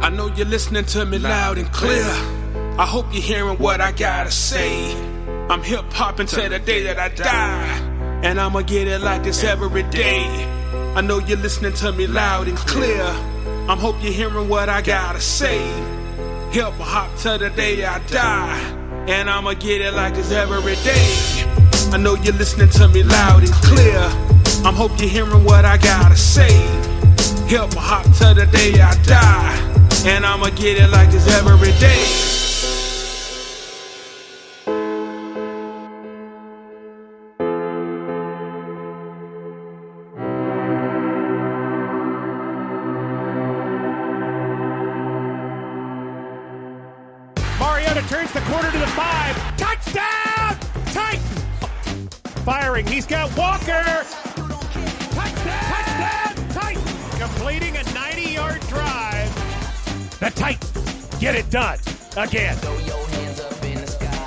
I know you're listening to me loud and clear. I hope you're hearing what I gotta say. I'm hip-hop until the day that I die, and I'ma get it like this every day. I know you're listening to me loud and clear. I hope you're hearing what I gotta say. Hip-hop till the day I die, and I'ma get it like this every day. I know you're listening to me loud and clear. I hope you're hearing what I gotta say. Hip-hop till the day I die, and I'ma get it like this every day. Mariota turns the corner to the 5. Touchdown! Titans! Firing. He's got Walker. Touchdown! Titans! Completing a 90-yard drive. The Titans get it done again. Throw your hands up in the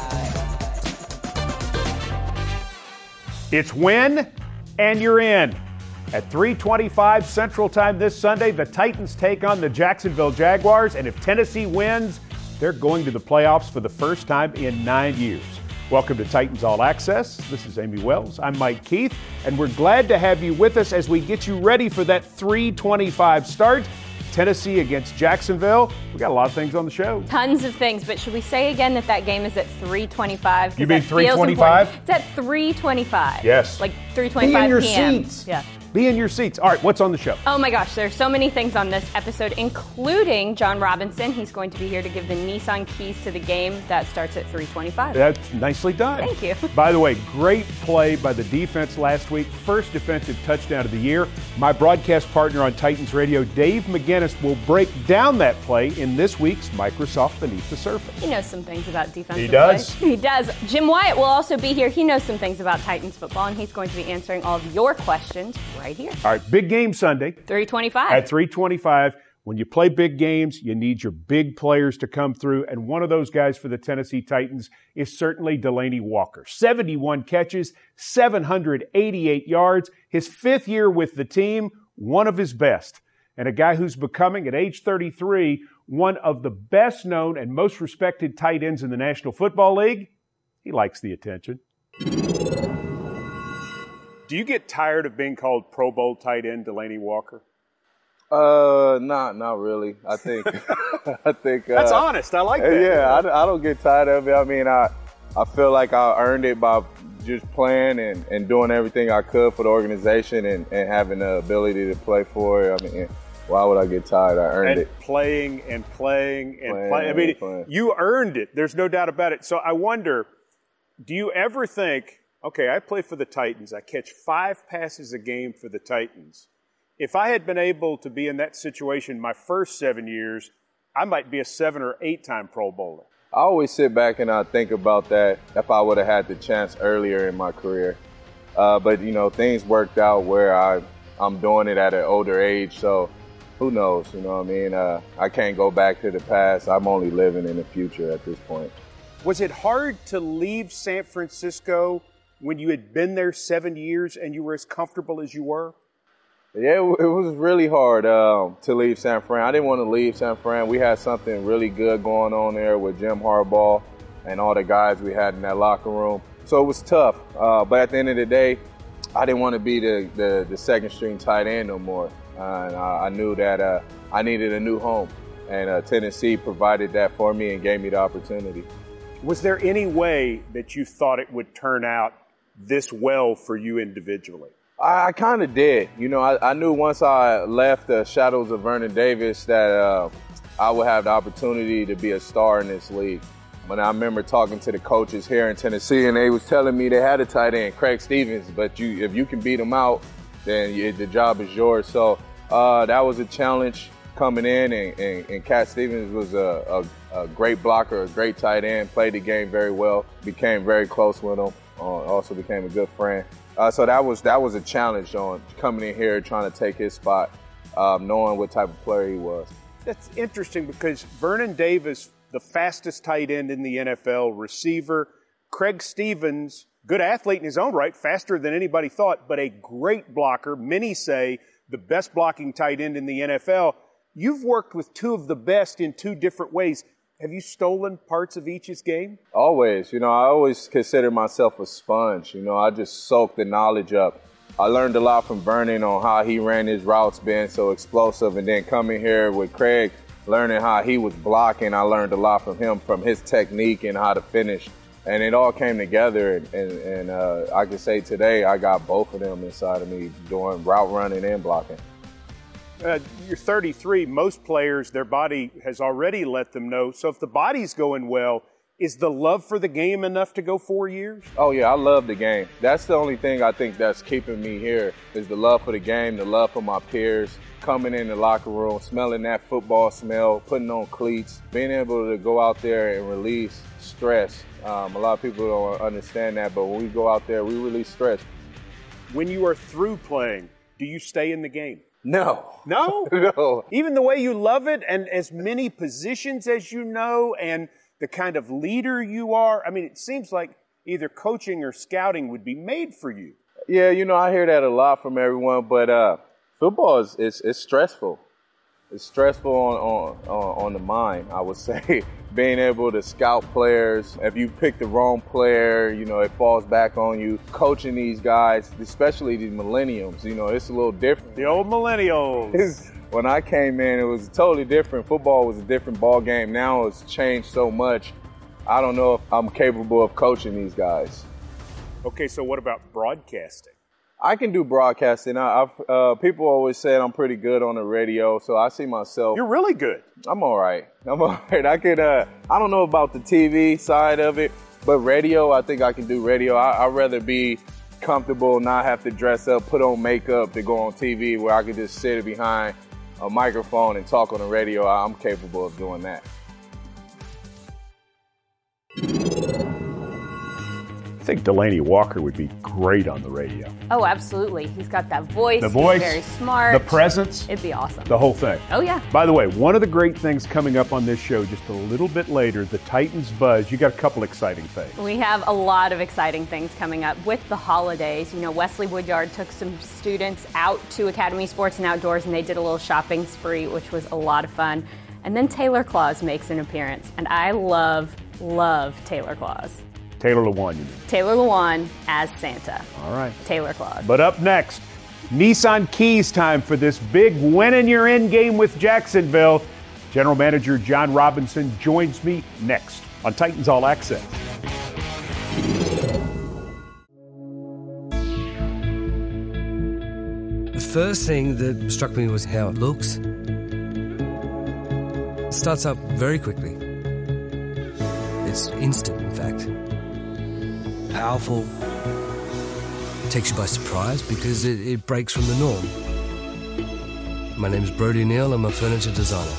sky. It's win, and you're in. At 3:25 Central Time this Sunday, the Titans take on the Jacksonville Jaguars, and if Tennessee wins, they're going to the playoffs for the first time in 9 years. Welcome to Titans All Access. This is Amy Wells. I'm Mike Keith, and we're glad to have you with us as we get you ready for that 3:25 start. Tennessee against Jacksonville. We got a lot of things on the show. Tons of things, but should we say again that game is at 3:25? You mean 3:25? It's at 3:25. Yes. Like 3:25 Be in your p.m. seats. Yeah. Be in your seats. All right, what's on the show? Oh my gosh, there's so many things on this episode, including John Robinson. He's going to be here to give the Nissan keys to the game. That starts at 3:25. That's nicely done. Thank you. By the way, great play by the defense last week. First defensive touchdown of the year. My broadcast partner on Titans Radio, Dave McGinnis, will break down that play in this week's Microsoft Beneath the Surface. He knows some things about defensive He does. play. He does. Jim Wyatt will also be here. He knows some things about Titans football, and he's going to be answering all of your questions right here. All right, big game Sunday. 3:25. At 3:25. When you play big games, you need your big players to come through, and one of those guys for the Tennessee Titans is certainly Delanie Walker. 71 catches, 788 yards. His fifth year with the team, one of his best. And a guy who's becoming, at age 33, one of the best known and most respected tight ends in the National Football League. He likes the attention. Do you get tired of being called Pro Bowl tight end Delanie Walker? Not really. I think, that's honest. I like that. Yeah, I don't get tired of it. I mean, I feel like I earned it by just playing and doing everything I could for the organization and having the ability to play for it. I mean, why would I get tired? I earned it. Playing. I mean, you earned it. There's no doubt about it. So I wonder, do you ever think, okay, I play for the Titans. I catch 5 passes a game for the Titans. If I had been able to be in that situation my first 7 years, I might be a 7 or 8-time Pro Bowler. I always sit back and I think about that if I would have had the chance earlier in my career. But, things worked out where I'm doing it at an older age. So who knows? You know what I mean? I can't go back to the past. I'm only living in the future at this point. Was it hard to leave San Francisco when you had been there 7 years and you were as comfortable as you were? Yeah, it was really hard to leave San Fran. I didn't want to leave San Fran. We had something really good going on there with Jim Harbaugh and all the guys we had in that locker room. So it was tough. But at the end of the day, I didn't want to be the second-string tight end no more. And I knew that I needed a new home. And Tennessee provided that for me and gave me the opportunity. Was there any way that you thought it would turn out this well for you individually? I kind of did. I knew once I left the shadows of Vernon Davis that I would have the opportunity to be a star in this league. When I remember talking to the coaches here in Tennessee, and they was telling me they had a tight end, Craig Stevens, but if you can beat him out, then the job is yours. So that was a challenge coming in, and Cat Stevens was a great blocker, a great tight end, played the game very well, became very close with him, also became a good friend. So that was a challenge on coming in here trying to take his spot, knowing what type of player he was. That's interesting because Vernon Davis, the fastest tight end in the NFL, receiver. Craig Stevens, good athlete in his own right, faster than anybody thought, but a great blocker. Many say the best blocking tight end in the NFL. You've worked with two of the best in two different ways. Have you stolen parts of each's game? Always. I always consider myself a sponge. I just soak the knowledge up. I learned a lot from Vernon on how he ran his routes, being so explosive, and then coming here with Craig, learning how he was blocking. I learned a lot from him, from his technique and how to finish. And it all came together, and I can say today I got both of them inside of me doing route running and blocking. You're 33. Most players, their body has already let them know. So if the body's going well, is the love for the game enough to go 4 years? Oh, yeah, I love the game. That's the only thing I think that's keeping me here is the love for the game, the love for my peers, coming in the locker room, smelling that football smell, putting on cleats, being able to go out there and release stress. A lot of people don't understand that, but when we go out there, we release stress. When you are through playing, do you stay in the game? No. No? No. Even the way you love it and as many positions as you know and the kind of leader you are? I mean, it seems like either coaching or scouting would be made for you. Yeah, I hear that a lot from everyone, but football is stressful. It's stressful on the mind, I would say. Being able to scout players. If you pick the wrong player, it falls back on you. Coaching these guys, especially these millenniums, it's a little different. The old millennials. When I came in, it was totally different. Football was a different ball game. Now it's changed so much. I don't know if I'm capable of coaching these guys. Okay, so what about broadcasting? I can do broadcasting. People always say I'm pretty good on the radio, so I see myself. You're really good. I'm all right. I could. I don't know about the TV side of it, but radio, I think I can do radio. I'd rather be comfortable, not have to dress up, put on makeup to go on TV, where I could just sit behind a microphone and talk on the radio. I'm capable of doing that. I think Delaney Walker would be great on the radio. Oh, absolutely. He's got that voice. The voice. He's very smart. The presence. It'd be awesome. The whole thing. Oh, yeah. By the way, one of the great things coming up on this show just a little bit later, the Titans Buzz. You got a couple exciting things. We have a lot of exciting things coming up with the holidays. Wesley Woodyard took some students out to Academy Sports and Outdoors, and they did a little shopping spree, which was a lot of fun. And then Taylor Claus makes an appearance, and I love Taylor Claus. Taylor Lewan, you mean? Taylor Lewan as Santa. All right. Taylor Claus. But up next, Nissan Keys time for this big winning your in game with Jacksonville. General Manager John Robinson joins me next on Titans All Access. The first thing that struck me was how it looks. It starts up very quickly. It's instant, in fact. Powerful. Takes you by surprise because it breaks from the norm. My name is Brody Neal. I'm a furniture designer.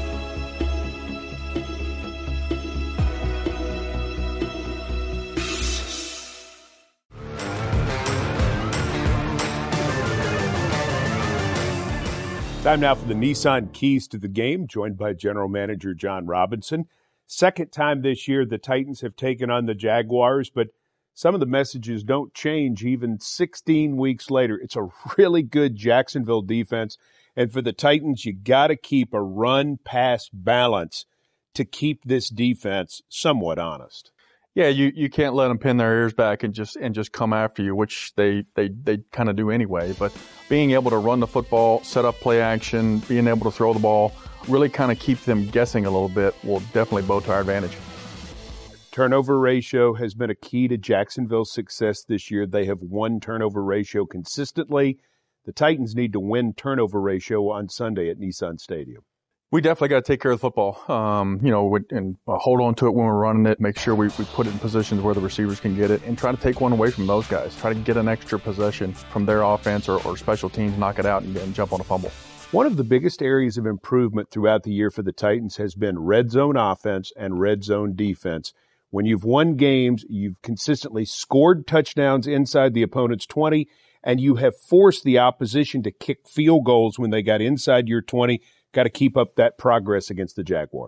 Time now for the Nissan Keys to the Game, joined by General Manager John Robinson. Second time this year the Titans have taken on the Jaguars, but some of the messages don't change even 16 weeks later. It's a really good Jacksonville defense, and for the Titans, you got to keep a run-pass balance to keep this defense somewhat honest. Yeah, you can't let them pin their ears back and just come after you, which they kind of do anyway. But being able to run the football, set up play action, being able to throw the ball, really kind of keep them guessing a little bit will definitely bode to our advantage. Turnover ratio has been a key to Jacksonville's success this year. They have won turnover ratio consistently. The Titans need to win turnover ratio on Sunday at Nissan Stadium. We definitely got to take care of the football, and hold on to it when we're running it, make sure we put it in positions where the receivers can get it, and try to take one away from those guys. Try to get an extra possession from their offense or special teams, knock it out and jump on a fumble. One of the biggest areas of improvement throughout the year for the Titans has been red zone offense and red zone defense. When you've won games, you've consistently scored touchdowns inside the opponent's 20, and you have forced the opposition to kick field goals when they got inside your 20. Got to keep up that progress against the Jaguars.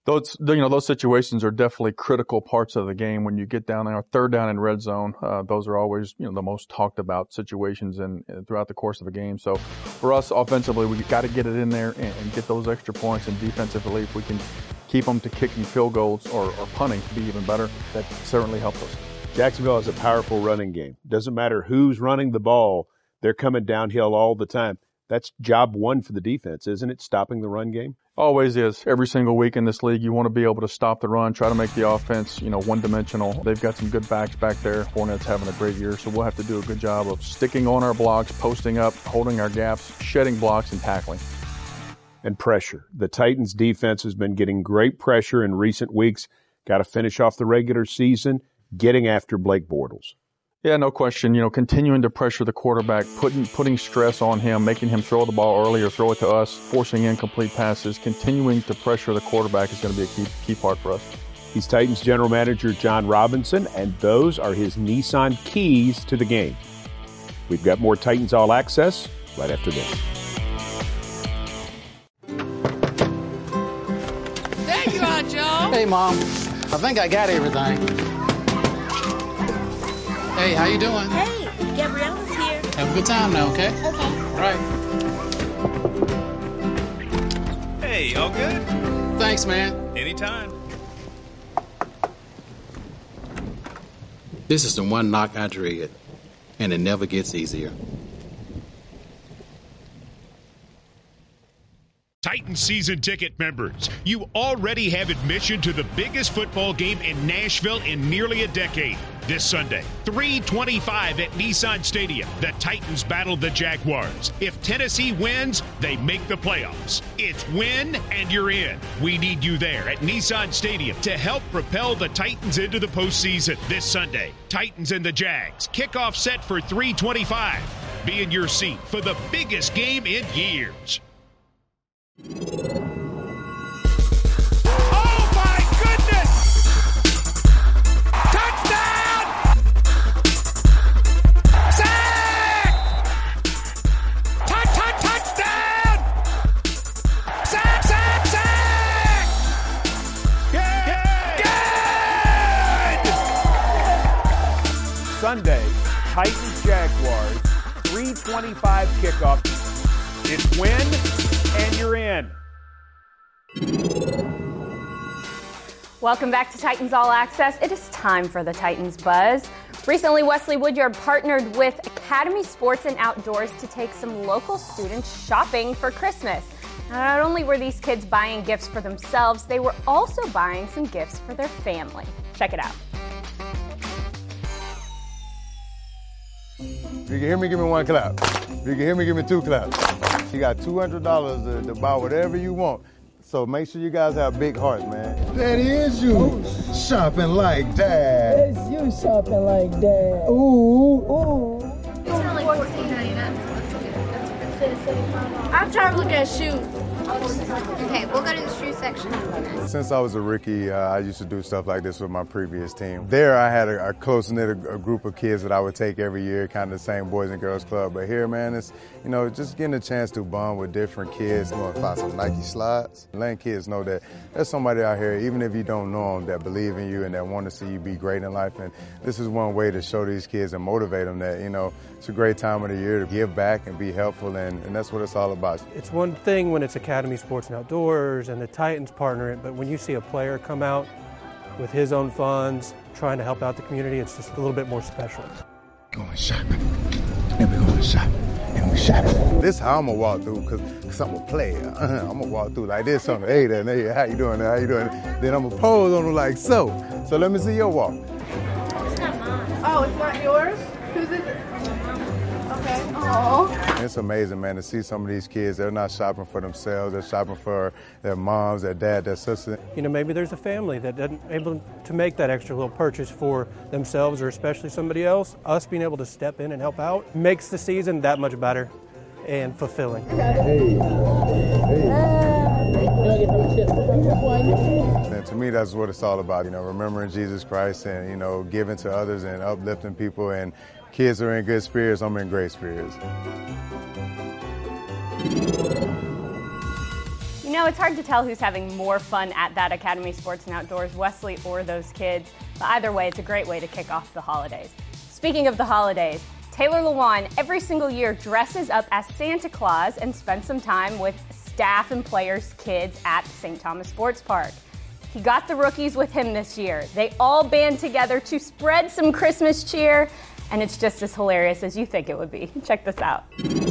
Those situations are definitely critical parts of the game. When you get down there, third down and red zone, those are always, the most talked about situations throughout the course of a game. So for us offensively, we got to get it in there and get those extra points. And defensively, if we can keep them to kicking field goals or punting to be even better, that certainly helps us. Jacksonville has a powerful running game. Doesn't matter who's running the ball, they're coming downhill all the time. That's job one for the defense, isn't it? Stopping the run game? Always is. Every single week in this league, you want to be able to stop the run, try to make the offense, one-dimensional. They've got some good backs back there. Fournette's having a great year, so we'll have to do a good job of sticking on our blocks, posting up, holding our gaps, shedding blocks, and tackling. And pressure. The Titans' defense has been getting great pressure in recent weeks. Got to finish off the regular season, getting after Blake Bortles. Yeah, no question. Continuing to pressure the quarterback, putting stress on him, making him throw the ball early or throw it to us, forcing incomplete passes, continuing to pressure the quarterback is going to be a key part for us. He's Titans general manager John Robinson, and those are his Nissan keys to the game. We've got more Titans All Access right after this. There you are, Joe. Hey, Mom. I think I got everything. Hey, how you doing? Hey, Gabriella's here. Have a good time now, okay? Okay. All right. Hey, all good? Thanks, man. Anytime. This is the one knock I dread, and it never gets easier. Titans season ticket members, you already have admission to the biggest football game in Nashville in nearly a decade. This Sunday, 3:25 at Nissan Stadium, the Titans battle the Jaguars. If Tennessee wins, they make the playoffs. It's win and you're in. We need you there at Nissan Stadium to help propel the Titans into the postseason this Sunday. Titans and the Jags, kickoff set for 3:25. Be in your seat for the biggest game in years. Oh my goodness! Touchdown! Sack! Touchdown! Sack! Good! Sunday, Titans Jaguars, 3:25 kickoff. It's win and you're in. Welcome back to Titans All Access. It is time for the Titans Buzz. Recently, Wesley Woodyard partnered with Academy Sports and Outdoors to take some local students shopping for Christmas. Now, not only were these kids buying gifts for themselves, they were also buying some gifts for their family. Check it out. If you can hear me, give me one clap. If you can hear me, give me two claps. You got $200 to buy whatever you want. So make sure you guys have big hearts, man. That is you shopping like that. That's you shopping like that. Ooh. It's only $14.99. I'm trying to look at shoes. Okay, we'll go to the shoe section. Since I was a rookie, I used to do stuff like this with my previous team. There, I had a close-knit group of kids that I would take every year, kind of the same Boys and Girls Club. But here, man, it's, just getting a chance to bond with different kids. I'm going to find some Nike slides. Letting kids know that there's somebody out here, even if you don't know them, that believe in you and that want to see you be great in life. And this is one way to show these kids and motivate them that, it's a great time of the year to give back and be helpful, and that's what it's all about. It's one thing when it's Academy Sports and Outdoors and the Titans partner it, but when you see a player come out with his own funds, trying to help out the community, it's just a little bit more special. Going shopping, and we're going shopping, and we're shopping. This is how I'm going to walk through, because I'm a player. I'm going to walk through like this, something, hey there, how you doing there, how you doing? Then I'm going to pose on them like so. So let me see your walk. It's not mine. Oh, it's not yours? Whose is it? Okay. Aww. It's amazing, man, to see some of these kids. They're not shopping for themselves. They're shopping for their moms, their dad, their sister. Maybe there's a family that isn't able to make that extra little purchase for themselves or especially somebody else. Us being able to step in and help out makes the season that much better and fulfilling. And to me, that's what it's all about, remembering Jesus Christ and, giving to others and uplifting people. And kids are in good spirits, I'm in great spirits. know, it's hard to tell who's having more fun at that Academy Sports and Outdoors, Wesley or those kids. But either way, it's a great way to kick off the holidays. Speaking of the holidays, Taylor Lewan every single year dresses up as Santa Claus and spends some time with staff and players' kids at St. Thomas Sports Park. He got the rookies with him this year. They all band together to spread some Christmas cheer, and it's just as hilarious as you think it would be. Check this out.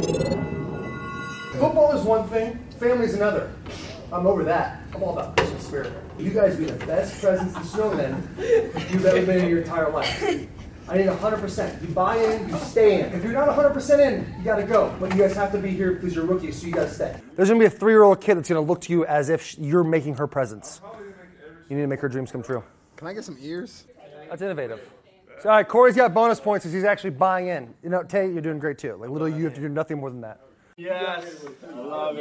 Football is one thing, family's another. I'm over that. I'm all about Christmas spirit. You guys be the best presents and snowmen you've ever been in your entire life. I need 100%. You buy in, you stay in. If you're not 100% in, you gotta go. But you guys have to be here because you're rookies, so you gotta stay. There's gonna be a 3-year-old kid that's gonna look to you as if you're making her presents. You need to make her dreams come true. Can I get some ears? That's innovative. So, all right, Corey's got bonus points because he's actually buying in. You know, Tay, you're doing great too. Like, literally, you have to do nothing more than that. Yes, I love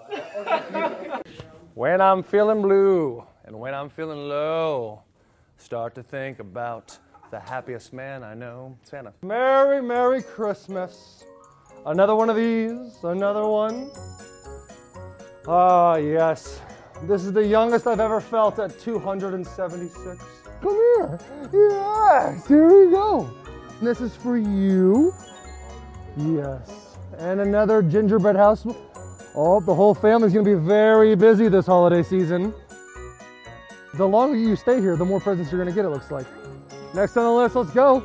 it. When I'm feeling blue and when I'm feeling low, start to think about the happiest man I know, Santa. Merry, Merry Christmas. Another one of these, another one. Ah, yes. This is the youngest I've ever felt at 276. Come here. Yes, here we go. This is for you. Yes. And another gingerbread house. Oh, the whole family's gonna be very busy this holiday season. The longer you stay here, the more presents you're gonna get, it looks like. Next on the list, let's go.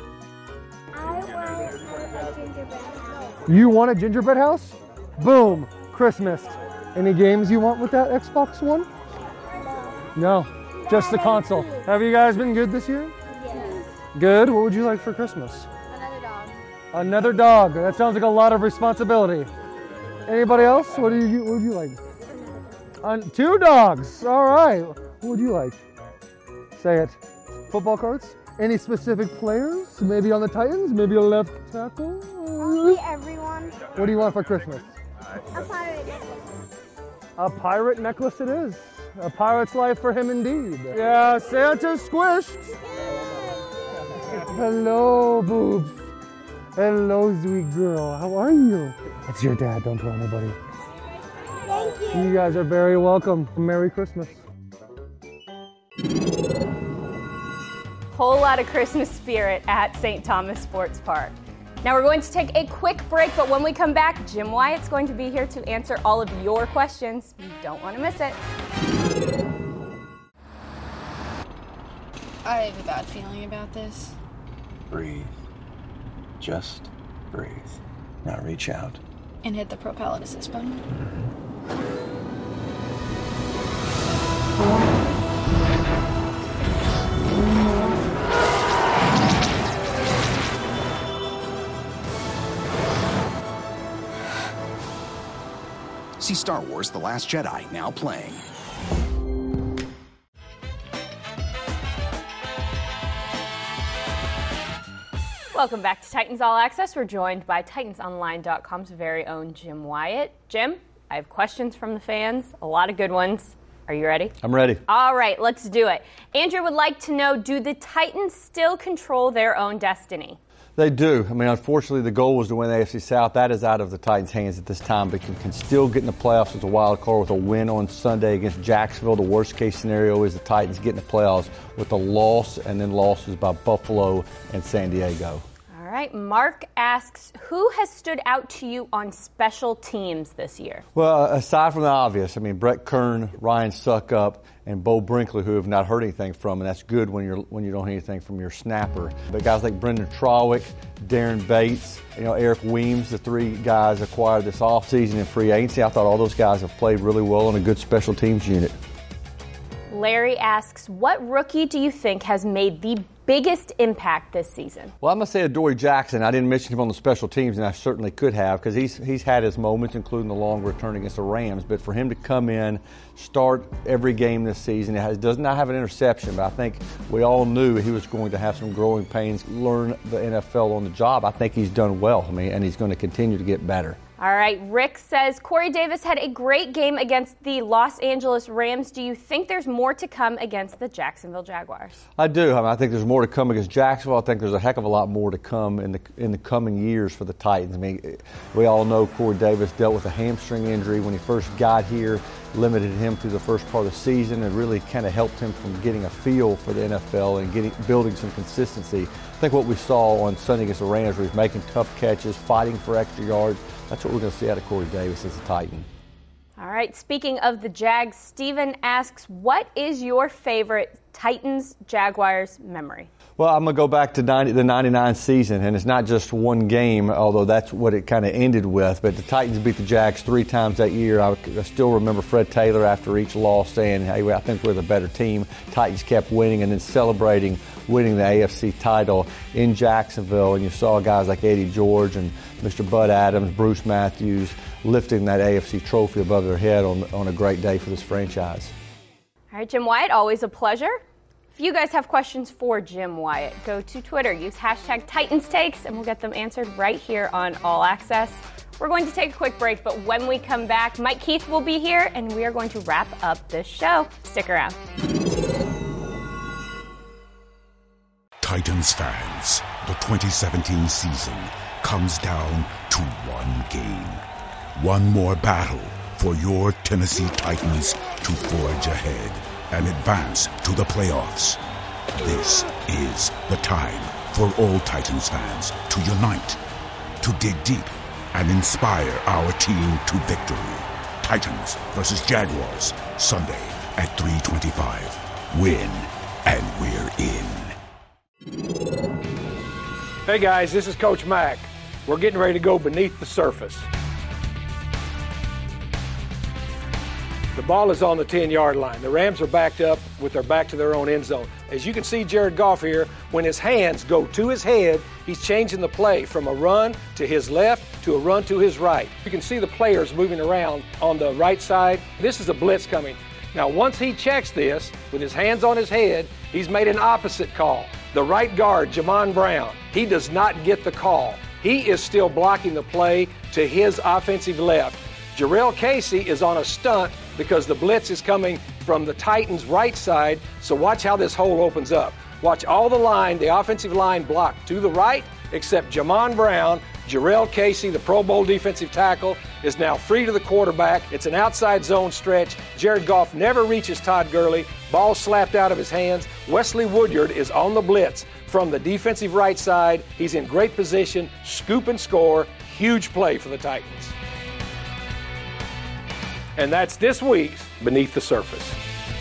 I want a gingerbread house. You want a gingerbread house? Boom, Christmas. Any games you want with that Xbox One? No, just the console. Have you guys been good this year? Yes. Good, what would you like for Christmas? Another dog. Another dog, that sounds like a lot of responsibility. Anybody else? What would you like? 2 dogs, all right. What would you like? Say it. Football cards? Any specific players? Maybe on the Titans? Maybe a left tackle? Probably everyone. What do you want for Christmas? A pirate. A pirate necklace it is. A pirate's life for him indeed. Yeah, Santa's squished. Hello, boobs. Hello, sweet girl. How are you? It's your dad. Don't tell anybody. Thank you. You guys are very welcome. Merry Christmas. Whole lot of Christmas spirit at St. Thomas Sports Park. Now we're going to take a quick break, but when we come back, Jim Wyatt's going to be here to answer all of your questions. You don't want to miss it. I have a bad feeling about this. Breathe. Just breathe. Now reach out. And hit the propel and assist button. See Star Wars: The Last Jedi, now playing. Welcome back to Titans All Access. We're joined by TitansOnline.com's very own Jim Wyatt. Jim, I have questions from the fans, a lot of good ones. Are you ready? I'm ready. All right, let's do it. Andrew would like to know, do the Titans still control their own destiny? They do. I mean, unfortunately, the goal was to win the AFC South. That is out of the Titans' hands at this time, but can still get in the playoffs as a wild card with a win on Sunday against Jacksonville. The worst-case scenario is the Titans get in the playoffs with a loss and then losses by Buffalo and San Diego. All right, Mark asks, who has stood out to you on special teams this year? Well, aside from the obvious, I mean, Brett Kern, Ryan Suckup, and Bo Brinkley, who have not heard anything from, and that's good when you don't hear anything from your snapper. But guys like Brendan Trawick, Darren Bates, Eric Weems, the 3 guys acquired this offseason in free agency. I thought all those guys have played really well on a good special teams unit. Larry asks, what rookie do you think has made the biggest impact this season? Well, I'm going to say Adoree Jackson. I didn't mention him on the special teams, and I certainly could have, because he's had his moments, including the long return against the Rams. But for him to come in, start every game this season, does not have an interception, but I think we all knew he was going to have some growing pains, learn the NFL on the job. I think he's done well, and he's going to continue to get better. All right, Rick says, Corey Davis had a great game against the Los Angeles Rams. Do you think there's more to come against the Jacksonville Jaguars? I do. I think there's more to come against Jacksonville. I think there's a heck of a lot more to come in the coming years for the Titans. I mean, we all know Corey Davis dealt with a hamstring injury when he first got here. limited him through the first part of the season and really kind of helped him from getting a feel for the NFL and building some consistency. I think what we saw on Sunday against the Rams, where he's making tough catches, fighting for extra yards, that's what we're going to see out of Corey Davis as a Titan. All right, speaking of the Jags, Steven asks, what is your favorite Titans-Jaguars memory? Well, I'm going to go back to the 99 season, and it's not just one game, although that's what it kind of ended with. But the Titans beat the Jags 3 times that year. I still remember Fred Taylor after each loss saying, hey, I think we're the better team. Titans kept winning and then celebrating winning the AFC title in Jacksonville. And you saw guys like Eddie George and Mr. Bud Adams, Bruce Matthews, lifting that AFC trophy above their head on a great day for this franchise. All right, Jim Wyatt, always a pleasure. If you guys have questions for Jim Wyatt, go to Twitter, use hashtag Titans Takes, and we'll get them answered right here on All Access. We're going to take a quick break, but when we come back, Mike Keith will be here, and we are going to wrap up this show. Stick around. Titans fans, the 2017 season comes down to one game. One more battle for your Tennessee Titans to forge ahead and advance to the playoffs. This is the time for all Titans fans to unite, to dig deep, and inspire our team to victory. Titans versus Jaguars, Sunday at 3:25. Win, and we're in. Hey guys, this is Coach Mack. We're getting ready to go beneath the surface. The ball is on the 10-yard line. The Rams are backed up with their back to their own end zone. As you can see Jared Goff here, when his hands go to his head, he's changing the play from a run to his left to a run to his right. You can see the players moving around on the right side. This is a blitz coming. Now, once he checks this, with his hands on his head, he's made an opposite call. The right guard, Jamon Brown, he does not get the call. He is still blocking the play to his offensive left. Jarrell Casey is on a stunt because the blitz is coming from the Titans' right side, so watch how this hole opens up. Watch all the offensive line blocked to the right, except Jamon Brown. Jarrell Casey, the Pro Bowl defensive tackle, is now free to the quarterback. It's an outside zone stretch. Jared Goff never reaches Todd Gurley. Ball slapped out of his hands. Wesley Woodyard is on the blitz from the defensive right side. He's in great position, scoop and score. Huge play for the Titans. And that's this week's Beneath the Surface.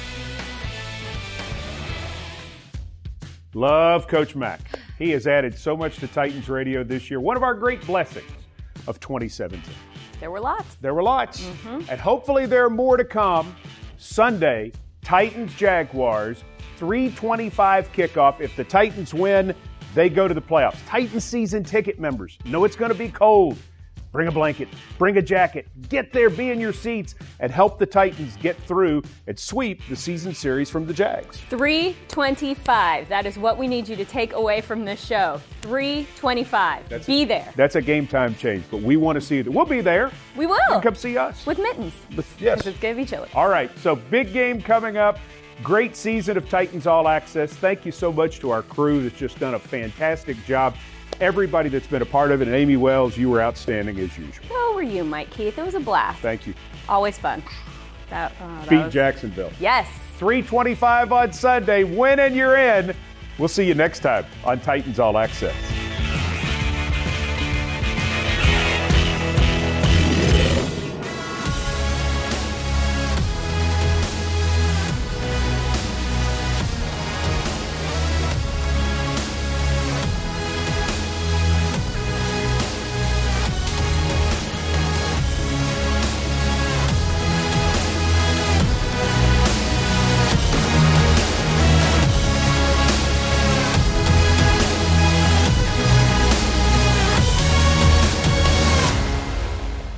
Love Coach Mack. He has added so much to Titans Radio this year. One of our great blessings of 2017. There were lots. There were lots. And hopefully there are more to come. Sunday, Titans-Jaguars, 3:25 kickoff. If the Titans win, they go to the playoffs. Titans season ticket members know it's going to be cold. Bring a blanket, bring a jacket, get there, be in your seats, and help the Titans get through and sweep the season series from the Jags. 3:25. That is what we need you to take away from this show. 3:25. Be there. That's a game time change, but we want to see it. We'll be there. We will. You can come see us. With mittens. Yes. Because it's going to be chilly. All right, so big game coming up. Great season of Titans All Access. Thank you so much to our crew that's just done a fantastic job. Everybody that's been a part of it, and Amy Wells, you were outstanding as usual. So were you, Mike Keith. It was a blast. Thank you. Always fun. Beat Jacksonville. Yes. 3:25 on Sunday. Win and you're in. We'll see you next time on Titans All Access.